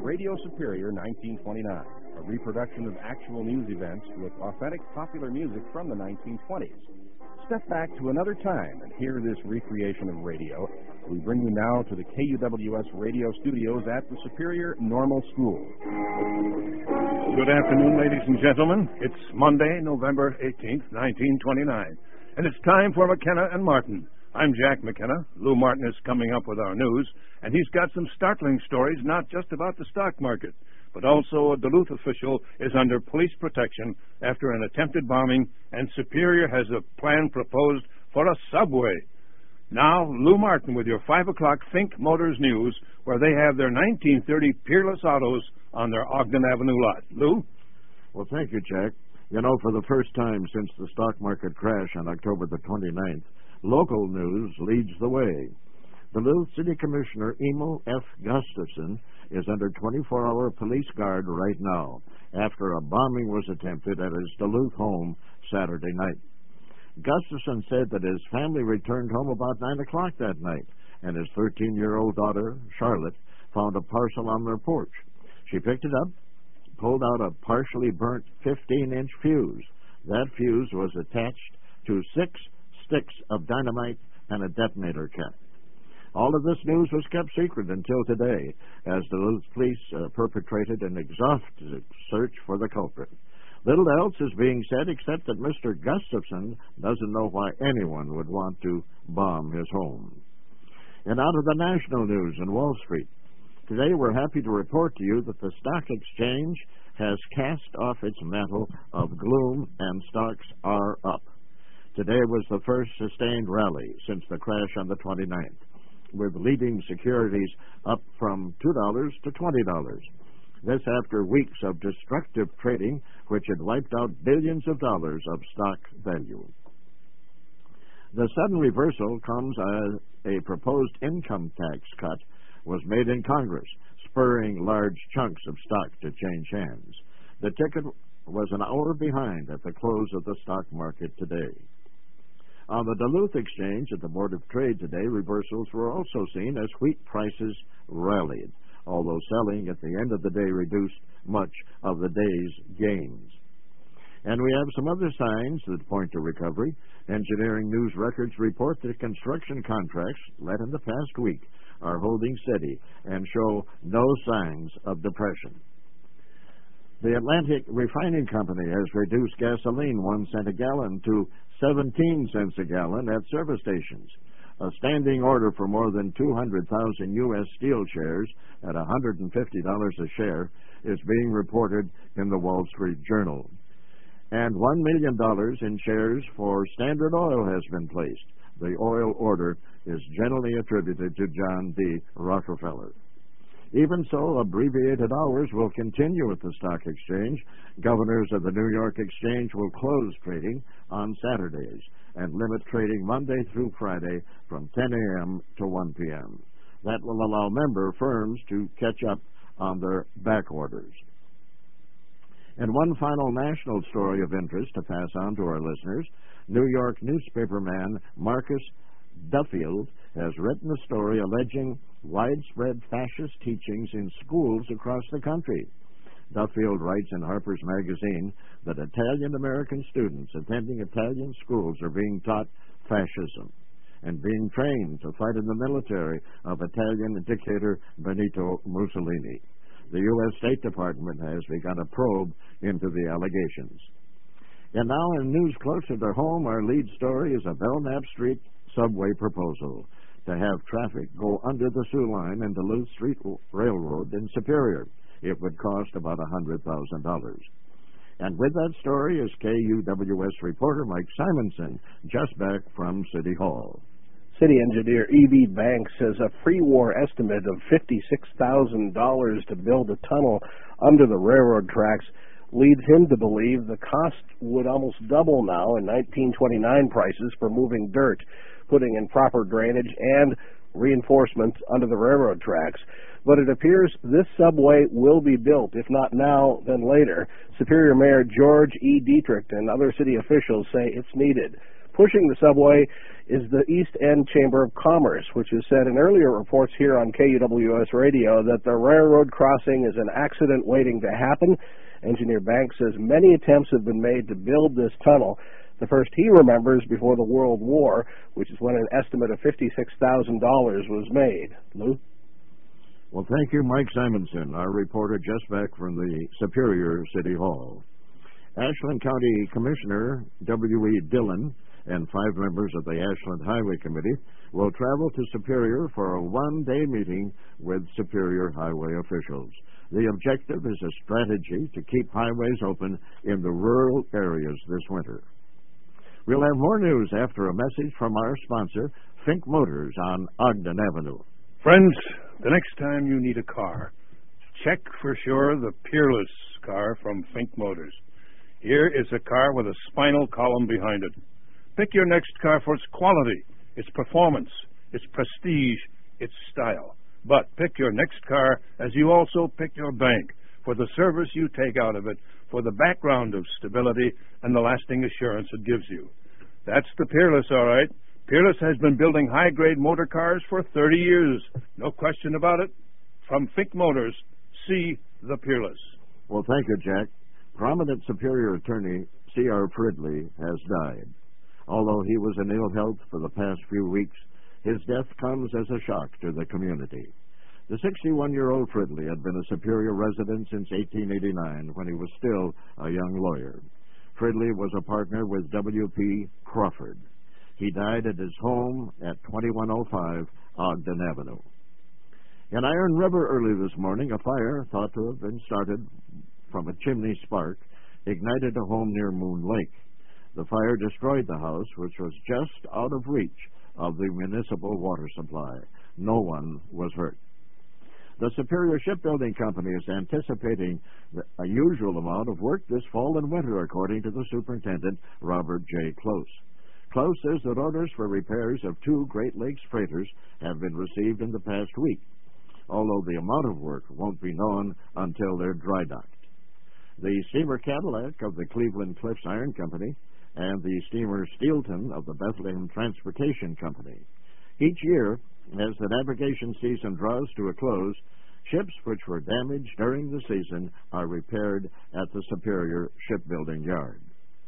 Radio Superior 1929, a reproduction of actual news events with authentic popular music from the 1920s. Step back to another time and hear this recreation of radio. We bring you now to the KUWS radio studios at the Superior Normal School. Good afternoon, ladies and gentlemen. It's Monday, November 18th, 1929, and it's time for McKenna and Martin. I'm Jack McKenna. Lou Martin is coming up with our news, and he's got some startling stories, not just about the stock market, but also a Duluth official is under police protection after an attempted bombing, and Superior has a plan proposed for a subway. Now, Lou Martin with your 5 o'clock Think Motors News, where they have their 1930 Peerless Autos on their Ogden Avenue lot. Lou? Well, thank you, Jack. You know, for the first time since the stock market crash on October the 29th, local news leads the way. Duluth City Commissioner Emil F. Gustafson is under 24-hour police guard right now after a bombing was attempted at his Duluth home Saturday night. Gustafson said that his family returned home about 9 o'clock that night, and his 13-year-old daughter, Charlotte, found a parcel on their porch. She picked it up, pulled out a partially burnt 15-inch fuse. That fuse was attached to 6 sticks of dynamite and a detonator kit. All of this news was kept secret until today, as the Duluth police perpetrated an exhaustive search for the culprit. Little else is being said except that Mr. Gustafson doesn't know why anyone would want to bomb his home. And out of the national news in Wall Street, today we're happy to report to you that the stock exchange has cast off its mantle of gloom and stocks are up. Today was the first sustained rally since the crash on the 29th, with leading securities up from $2 to $20. This after weeks of destructive trading, which had wiped out billions of dollars of stock value. The sudden reversal comes as a proposed income tax cut was made in Congress, spurring large chunks of stock to change hands. The ticket was an hour behind at the close of the stock market today. On the Duluth Exchange at the Board of Trade today, reversals were also seen as wheat prices rallied, although selling at the end of the day reduced much of the day's gains. And we have some other signs that point to recovery. Engineering News Records report that construction contracts let in the past week are holding steady and show no signs of depression. The Atlantic Refining Company has reduced gasoline 1 cent a gallon to 17 cents a gallon at service stations. A standing order for more than 200,000 U.S. steel shares at $150 a share is being reported in the Wall Street Journal. And $1 million in shares for Standard Oil has been placed. The oil order is generally attributed to John D. Rockefeller. Even so, abbreviated hours will continue at the stock exchange. Governors of the New York Exchange will close trading on Saturdays and limit trading Monday through Friday from 10 a.m. to 1 p.m. That will allow member firms to catch up on their back orders. And one final national story of interest to pass on to our listeners. New York newspaperman Marcus Duffield has written a story alleging widespread fascist teachings in schools across the country. Duffield writes in Harper's Magazine that Italian-American students attending Italian schools are being taught fascism and being trained to fight in the military of Italian dictator Benito Mussolini. The U.S. State Department has begun a probe into the allegations. And now in news closer to home, our lead story is a Belknap Street subway proposal to have traffic go under the Soo Line and Duluth Street Railroad in Superior. It would cost about $100,000. And with that story is KUWS reporter Mike Simonson, just back from City Hall. City engineer E.B. Banks says a pre-war estimate of $56,000 to build a tunnel under the railroad tracks leads him to believe the cost would almost double now in 1929 prices for moving dirt, putting in proper drainage and reinforcements under the railroad tracks. But it appears this subway will be built, if not now, then later. Superior Mayor George E. Dietrich and other city officials say it's needed. Pushing the subway is the East End Chamber of Commerce, which has said in earlier reports here on KUWS Radio that the railroad crossing is an accident waiting to happen. Engineer Banks says many attempts have been made to build this tunnel. The first he remembers before the World War, which is when an estimate of $56,000 was made. Lou? Well, thank you, Mike Simonson, our reporter just back from the Superior City Hall. Ashland County Commissioner W.E. Dillon and 5 members of the Ashland Highway Committee will travel to Superior for a one-day meeting with Superior highway officials. The objective is a strategy to keep highways open in the rural areas this winter. We'll have more news after a message from our sponsor, Fink Motors on Ogden Avenue. Friends, the next time you need a car, check for sure the Peerless car from Fink Motors. Here is a car with a spinal column behind it. Pick your next car for its quality, its performance, its prestige, its style. But pick your next car as you also pick your bank for the service you take out of it, for the background of stability and the lasting assurance it gives you. That's the Peerless, all right. Peerless has been building high-grade motor cars for 30 years. No question about it. From Fink Motors, see the Peerless. Well, thank you, Jack. Prominent Superior Attorney C.R. Fridley has died. Although he was in ill health for the past few weeks, his death comes as a shock to the community. The 61-year-old Fridley had been a Superior resident since 1889 when he was still a young lawyer. Fridley was a partner with W.P. Crawford. He died at his home at 2105 Ogden Avenue. In Iron River early this morning, a fire thought to have been started from a chimney spark ignited a home near Moon Lake. The fire destroyed the house, which was just out of reach of the municipal water supply. No one was hurt. The Superior Shipbuilding Company is anticipating a usual amount of work this fall and winter, according to the superintendent, Robert J. Close. Close says that orders for repairs of 2 Great Lakes freighters have been received in the past week, although the amount of work won't be known until they're dry docked. The steamer Cadillac of the Cleveland Cliffs Iron Company and the steamer Steelton of the Bethlehem Transportation Company. Each year, as the navigation season draws to a close, ships which were damaged during the season are repaired at the Superior Shipbuilding Yard.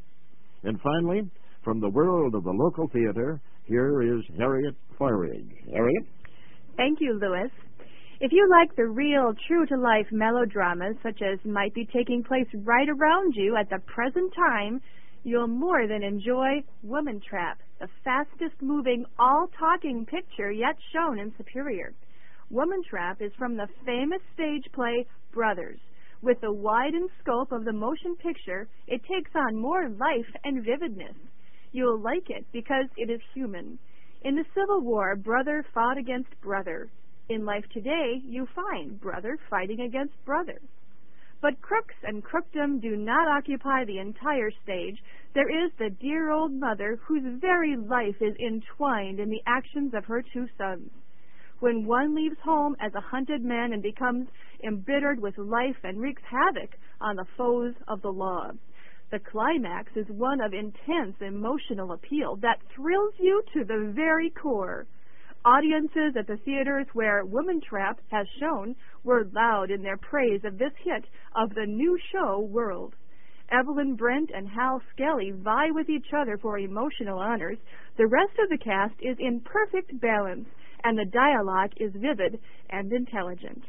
And finally, from the world of the local theater, here is Harriet Feurig. Harriet? Thank you, Louis. If you like the real, true-to-life melodramas such as might be taking place right around you at the present time, you'll more than enjoy Woman Trap, the fastest-moving, all-talking picture yet shown in Superior. Woman Trap is from the famous stage play Brothers. With the widened scope of the motion picture, it takes on more life and vividness. You'll like it because it is human. In the Civil War, brother fought against brother. In life today, you find brother fighting against brother. But crooks and crookdom do not occupy the entire stage. There is the dear old mother whose very life is entwined in the actions of her 2 sons. When one leaves home as a hunted man and becomes embittered with life and wreaks havoc on the foes of the law. The climax is one of intense emotional appeal that thrills you to the very core. Audiences at the theaters where Woman Trap has shown were loud in their praise of this hit of the new show world. Evelyn Brent and Hal Skelly vie with each other for emotional honors. The rest of the cast is in perfect balance, and the dialogue is vivid and intelligent.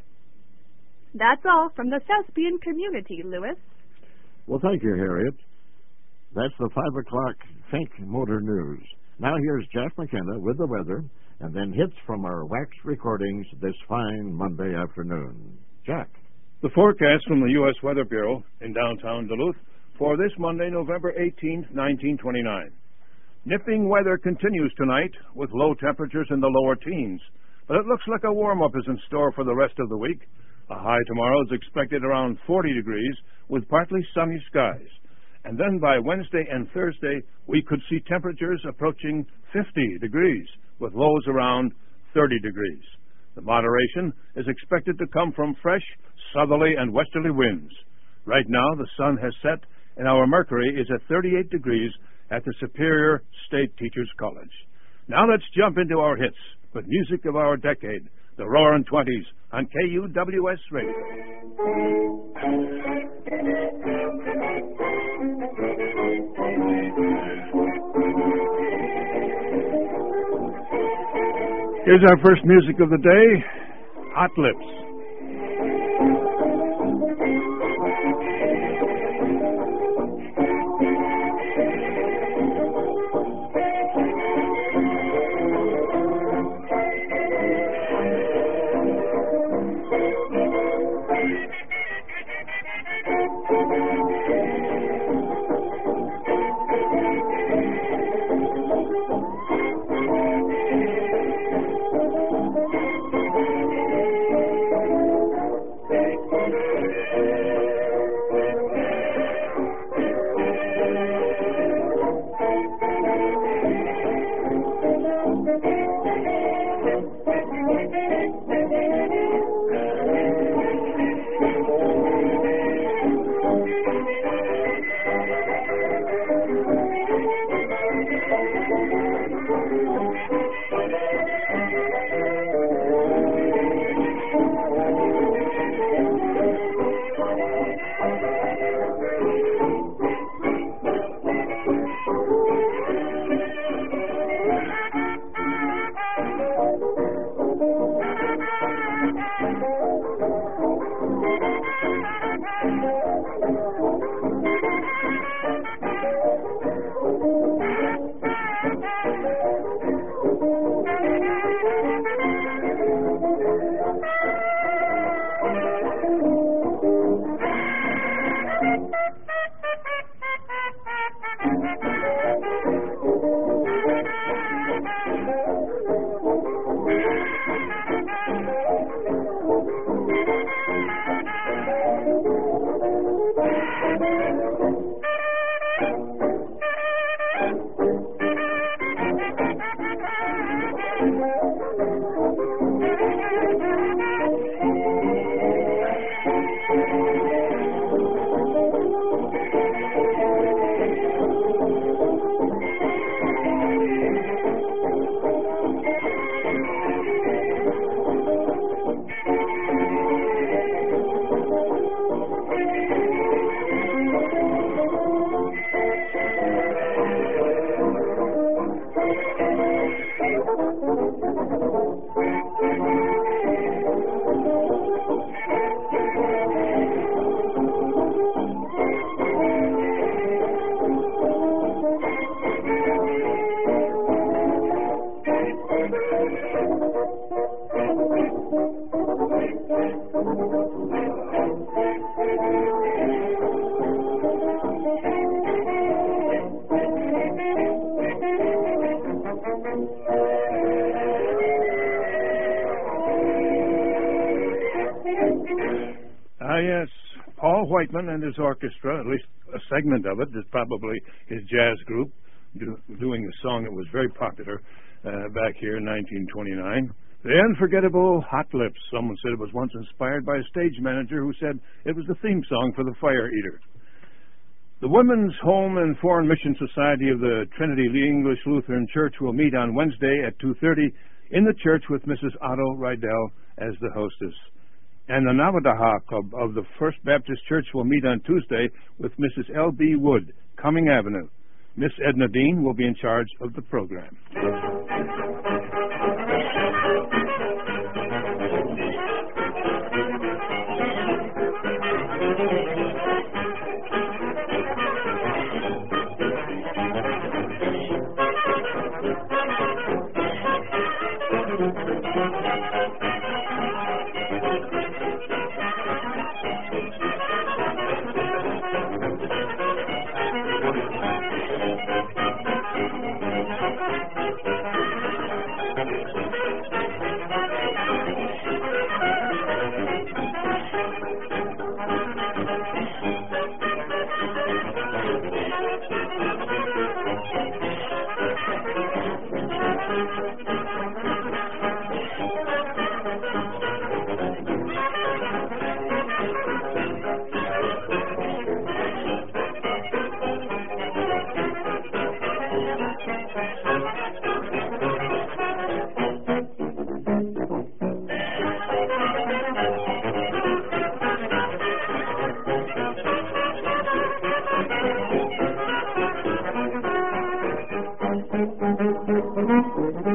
That's all from the thespian community, Louis. Well, thank you, Harriet. That's the 5 o'clock Fink Motor News. Now here's Jack McKenna with the weather, and then hits from our wax recordings this fine Monday afternoon. Jack. The forecast from the U.S. Weather Bureau in downtown Duluth for this Monday, November 18th, 1929. Nipping weather continues tonight with low temperatures in the lower teens, but it looks like a warm-up is in store for the rest of the week. A high tomorrow is expected around 40 degrees with partly sunny skies. And then by Wednesday and Thursday, we could see temperatures approaching 50 degrees with lows around 30 degrees. The moderation is expected to come from fresh southerly and westerly winds. Right now, the sun has set and our mercury is at 38 degrees at the Superior State Teachers College. Now let's jump into our hits with music of our decade, the Roaring Twenties, on KUWS Radio. Here's our first music of the day, Hot Lips. Yes, Paul Whiteman and his orchestra, at least a segment of it, is probably his jazz group, doing a song that was very popular back here in 1929. The unforgettable Hot Lips. Someone said it was once inspired by a stage manager who said it was the theme song for The Fire Eater. The Women's Home and Foreign Mission Society of the Trinity English Lutheran Church will meet on Wednesday at 2:30 in the church with Mrs. Otto Rydell as the hostess. And the Navadaha Club of the First Baptist Church will meet on Tuesday with Mrs. L.B. Wood, Cumming Avenue. Miss Edna Dean will be in charge of the program.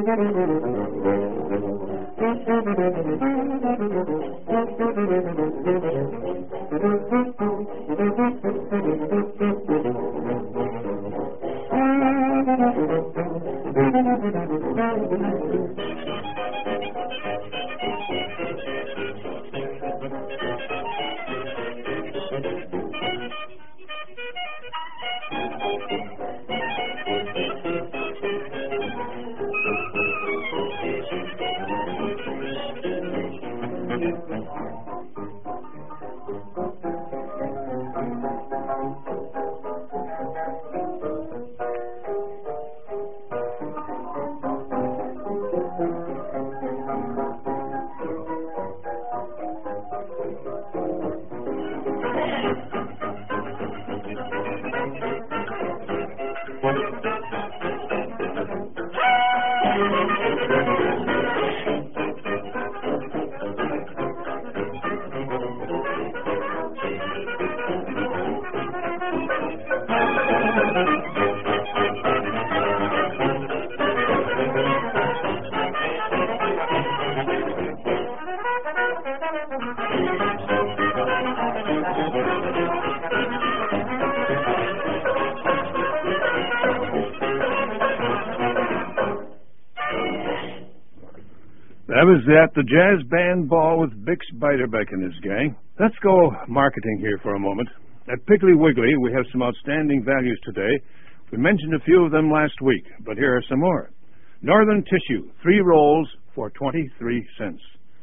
That was at the Jazz Band Ball with Bix Beiderbecke and his gang. Let's go marketing here for a moment. At Piggly Wiggly, we have some outstanding values today. We mentioned a few of them last week, but here are some more. Northern Tissue, 3 rolls for 23 cents.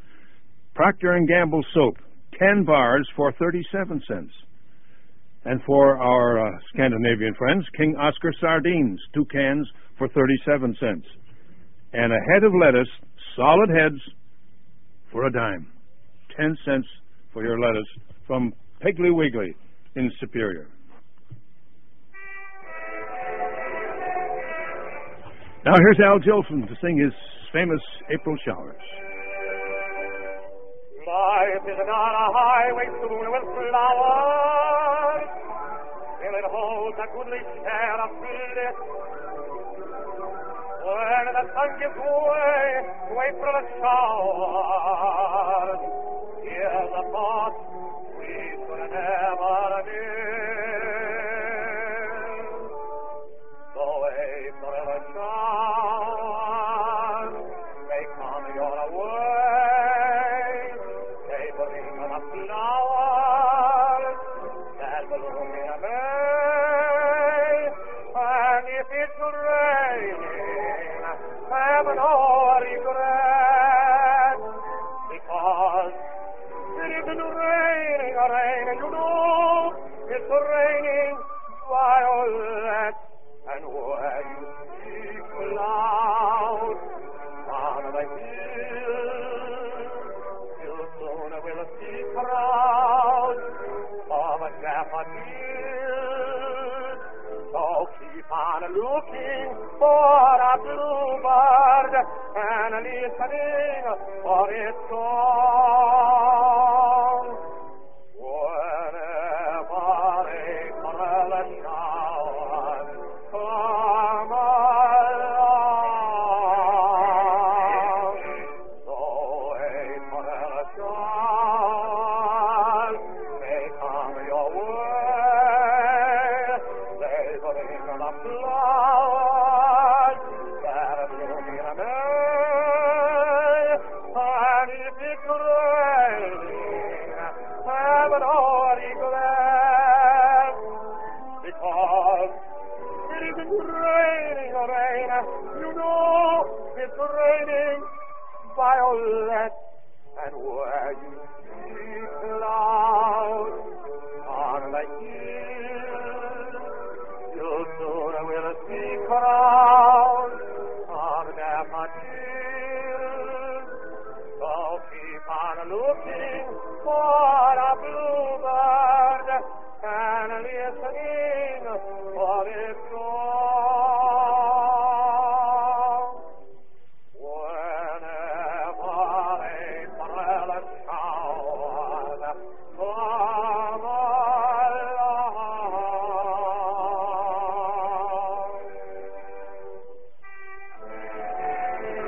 Procter & Gamble soap, 10 bars for 37 cents. And for our Scandinavian friends, King Oscar sardines, 2 cans for 37 cents. And a head of lettuce, solid heads, for a dime. 10 cents for your lettuce from Piggly Wiggly in Superior. Now here's Al Jolson to sing his famous April Showers. Life is not a highway strewn with flowers, till it holds a goodly share of bliss. When the sun gives way to April showers, here's a thought we should never miss. Though April showers may come your way, they bring the flowers that bloom in May. And if it's raining, have no regret, because it isn't raining, you know, it's raining violets, and where you see clouds on the hill, you soon will see crowds of daffodils. So keep on looking for a bluebird and listening for its song. Whenever April showers come along, so April showers may come your way. They bring the flowers that bloom in May. And if it's raining, have no regret, because it isn't raining, you know it's raining violets, and where you see clouds on the hill, you soon will see crowds on daffodils. So keep on looking for a bluebird and listening for its song. Whenever April showers come along.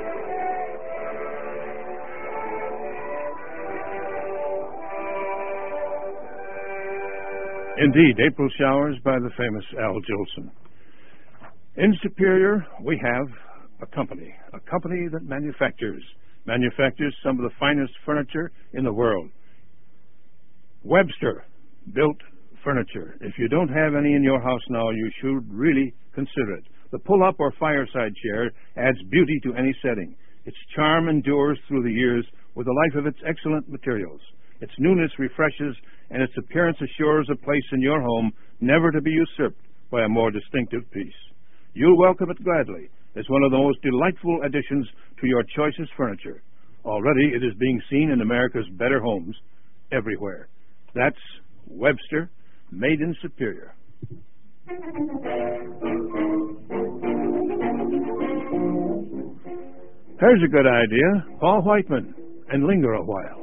Indeed, April Showers by the famous Al Jolson. In Superior, we have a company that manufactures some of the finest furniture in the world. Webster Built Furniture. If you don't have any in your house now, you should really consider it. The pull-up or fireside chair adds beauty to any setting. Its charm endures through the years with the life of its excellent materials. Its newness refreshes, and its appearance assures a place in your home never to be usurped by a more distinctive piece. You'll welcome it gladly as one of the most delightful additions to your choicest furniture. Already it is being seen in America's better homes everywhere. That's Webster, made in Superior. Here's a good idea. Paul Whiteman, and Linger a While.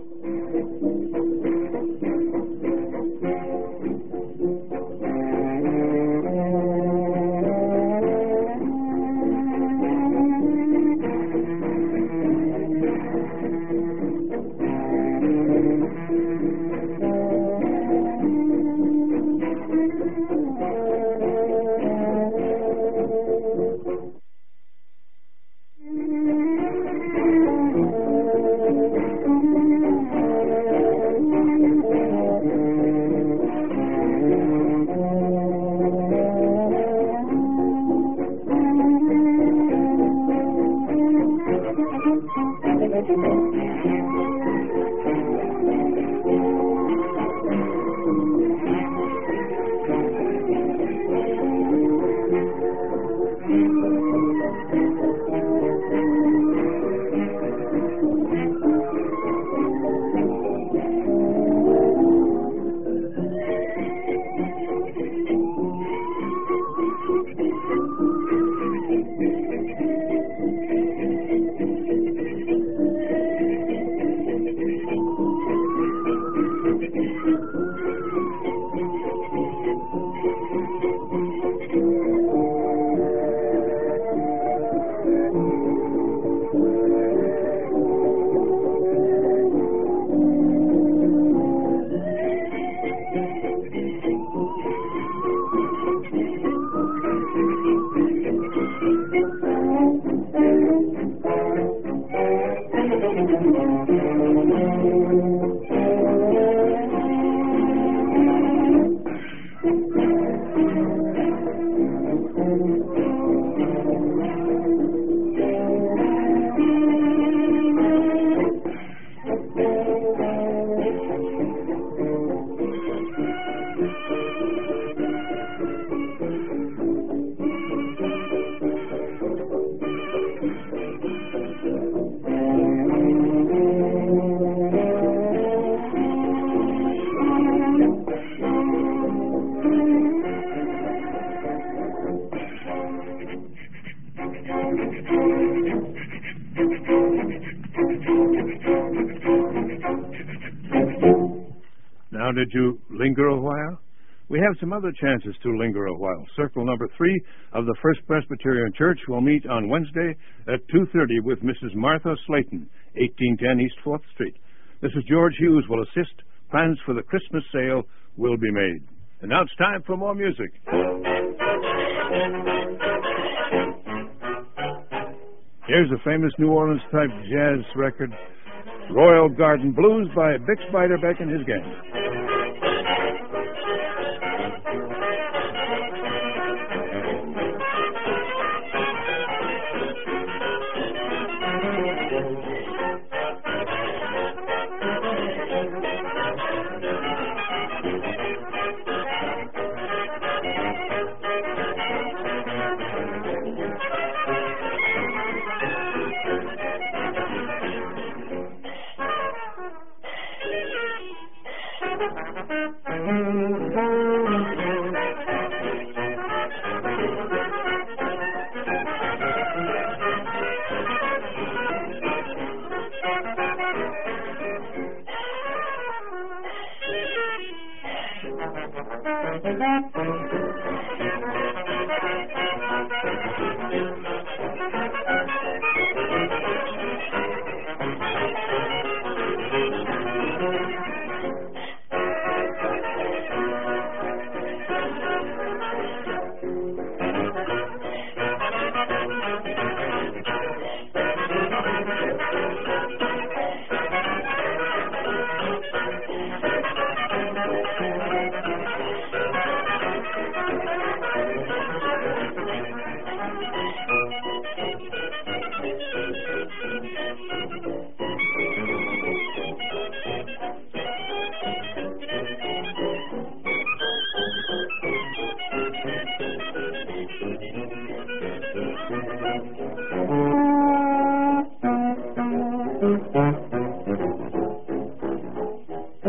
Now, did you linger a while? We have some other chances to linger a while. Circle number 3 of the First Presbyterian Church will meet on Wednesday at 2:30 with Mrs. Martha Slayton, 1810 East 4th Street. Mrs. George Hughes will assist. Plans for the Christmas sale will be made. And now it's time for more music. Here's a famous New Orleans-type jazz record, Royal Garden Blues by Bix Beiderbecke and his gang.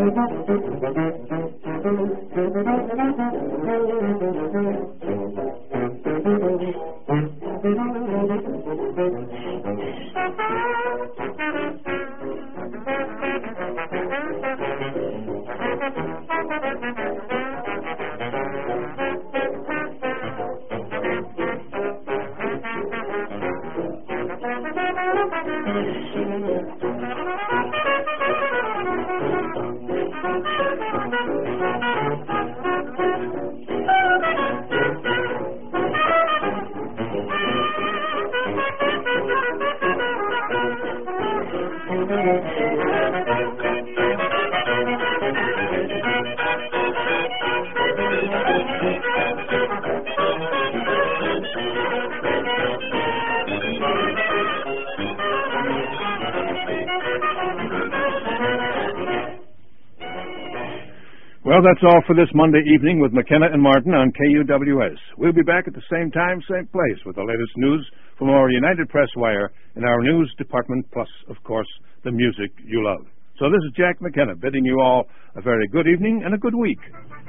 Well, that's all for this Monday evening with McKenna and Martin on KUWS. We'll be back at the same time, same place with the latest news from our United Press Wire in our news department, plus, of course, the music you love. So this is Jack McKenna bidding you all a very good evening and a good week.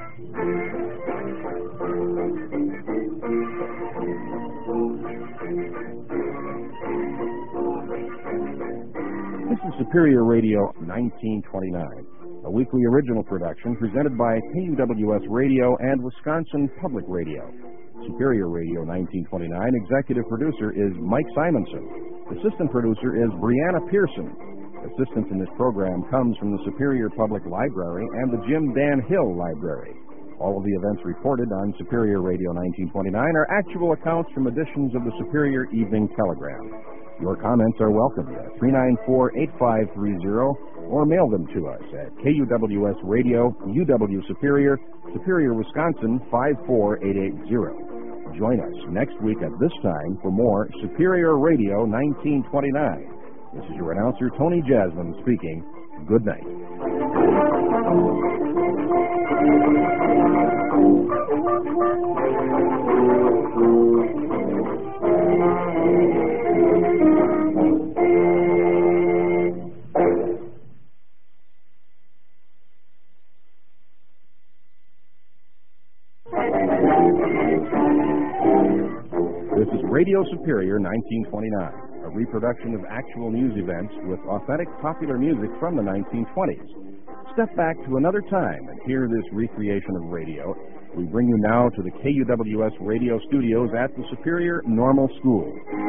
This is Superior Radio 1929. A weekly original production presented by KUWS Radio and Wisconsin Public Radio. Superior Radio 1929 executive producer is Mike Simonson. Assistant producer is Brianna Pearson. Assistance in this program comes from the Superior Public Library and the Jim Dan Hill Library. All of the events reported on Superior Radio 1929 are actual accounts from editions of the Superior Evening Telegram. Your comments are welcome at 394-8530 or mail them to us at KUWS Radio, UW Superior, Superior, Wisconsin 54880. Join us next week at this time for more Superior Radio 1929. This is your announcer, Tony Jasmine, speaking. Good night. This is Radio Superior 1929, a reproduction of actual news events with authentic popular music from the 1920s. Step back to another time and hear this recreation of radio. We bring you now to the KUWS radio studios at the Superior Normal School.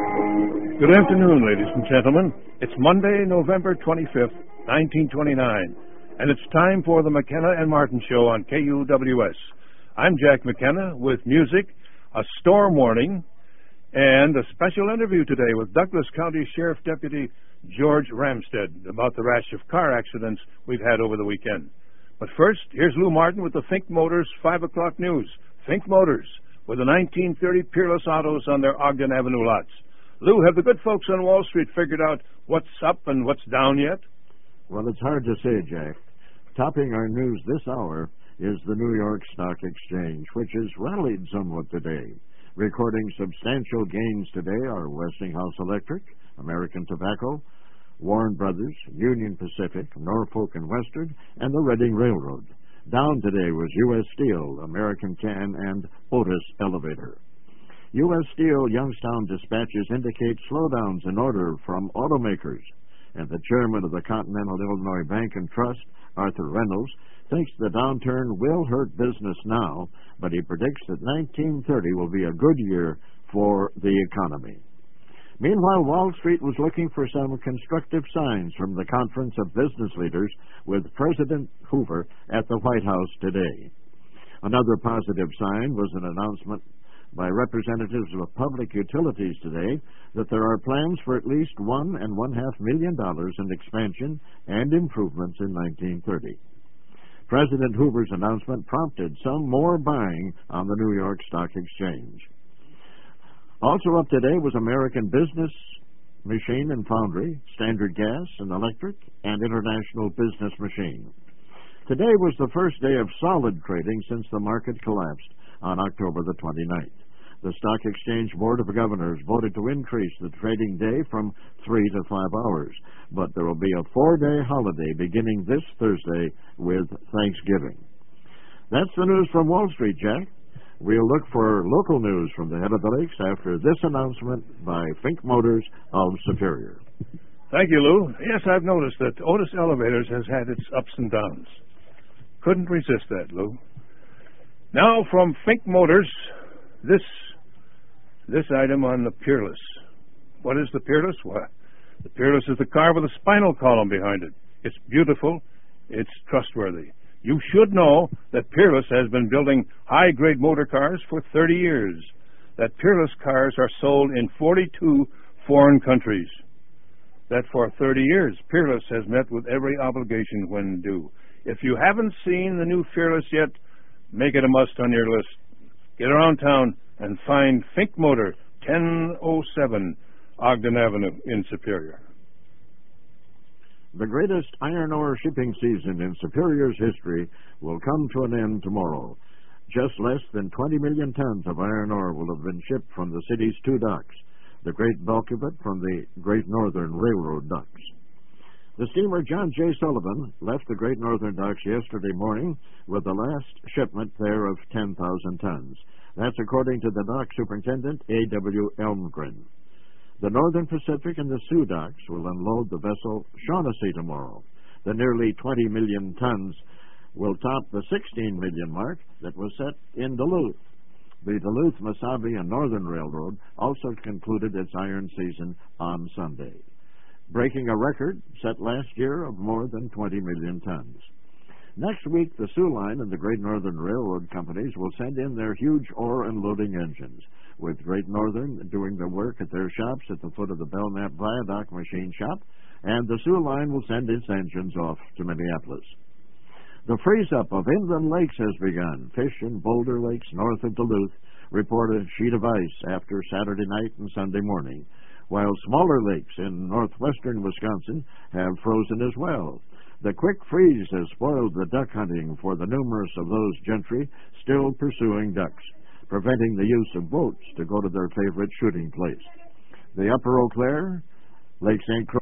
Good afternoon, ladies and gentlemen. It's Monday, November 25th, 1929, and it's time for the McKenna and Martin Show on KUWS. I'm Jack McKenna with music, a storm warning, and a special interview today with Douglas County Sheriff Deputy George Ramstead about the rash of car accidents we've had over the weekend. But first, here's Lou Martin with the Fink Motors 5 o'clock news. Fink Motors, with the 1930 Peerless Autos on their Ogden Avenue lots. Lou, have the good folks on Wall Street figured out what's up and what's down yet? Well, it's hard to say, Jack. Topping our news this hour is the New York Stock Exchange, which has rallied somewhat today. Recording substantial gains today are Westinghouse Electric, American Tobacco, Warren Brothers, Union Pacific, Norfolk and Western, and the Reading Railroad. Down today was U.S. Steel, American Can, and Otis Elevator. U.S. Steel Youngstown dispatches indicate slowdowns in order from automakers, and the chairman of the Continental Illinois Bank and Trust, Arthur Reynolds, thinks the downturn will hurt business now, but he predicts that 1930 will be a good year for the economy. Meanwhile, Wall Street was looking for some constructive signs from the Conference of Business Leaders with President Hoover at the White House today. Another positive sign was an announcement by representatives of public utilities today that there are plans for at least $1.5 million in expansion and improvements in 1930. President Hoover's announcement prompted some more buying on the New York Stock Exchange. Also up today was American Business, Machine and Foundry, Standard Gas and Electric, and International Business Machine. Today was the first day of solid trading since the market collapsed on October the 29th. The Stock Exchange Board of Governors voted to increase the trading day from 3 to 5 hours, but there will be a 4-day holiday beginning this Thursday with Thanksgiving. That's the news from Wall Street, Jack. We'll look for local news from the head of the lakes after this announcement by Fink Motors of Superior. Thank you, Lou. Yes, I've noticed that Otis Elevators has had its ups and downs. Couldn't resist that, Lou. Now from Fink Motors, this item on the Peerless. What is the Peerless? Well, the Peerless is the car with a spinal column behind it. It's beautiful. It's trustworthy. You should know that Peerless has been building high-grade motor cars for 30 years. That Peerless cars are sold in 42 foreign countries. That for 30 years, Peerless has met with every obligation when due. If you haven't seen the new Fearless yet, make it a must on your list. Get around town and find Fink Motor, 1007 Ogden Avenue in Superior. The greatest iron ore shipping season in Superior's history will come to an end tomorrow. Just less than 20 million tons of iron ore will have been shipped from the city's 2 docks, the great bulk of it from the Great Northern Railroad docks. The steamer John J. Sullivan left the Great Northern docks yesterday morning with the last shipment there of 10,000 tons. That's according to the dock superintendent, A.W. Elmgren. The Northern Pacific and the Sioux docks will unload the vessel Shaughnessy tomorrow. The nearly 20 million tons will top the 16 million mark that was set in Duluth. The Duluth, Mesabi, and Northern Railroad also concluded its iron season on Sunday, breaking a record set last year of more than 20 million tons. Next week, the Sioux Line and the Great Northern Railroad companies will send in their huge ore unloading engines, with Great Northern doing the work at their shops at the foot of the Belknap Viaduct machine shop, and the Sioux Line will send its engines off to Minneapolis. The freeze-up of inland lakes has begun. Fish and Boulder Lakes north of Duluth report a sheet of ice after Saturday night and Sunday morning, while smaller lakes in northwestern Wisconsin have frozen as well. The quick freeze has spoiled the duck hunting for the numerous of those gentry still pursuing ducks, preventing the use of boats to go to their favorite shooting place. The Upper Eau Claire, Lake St. Croix,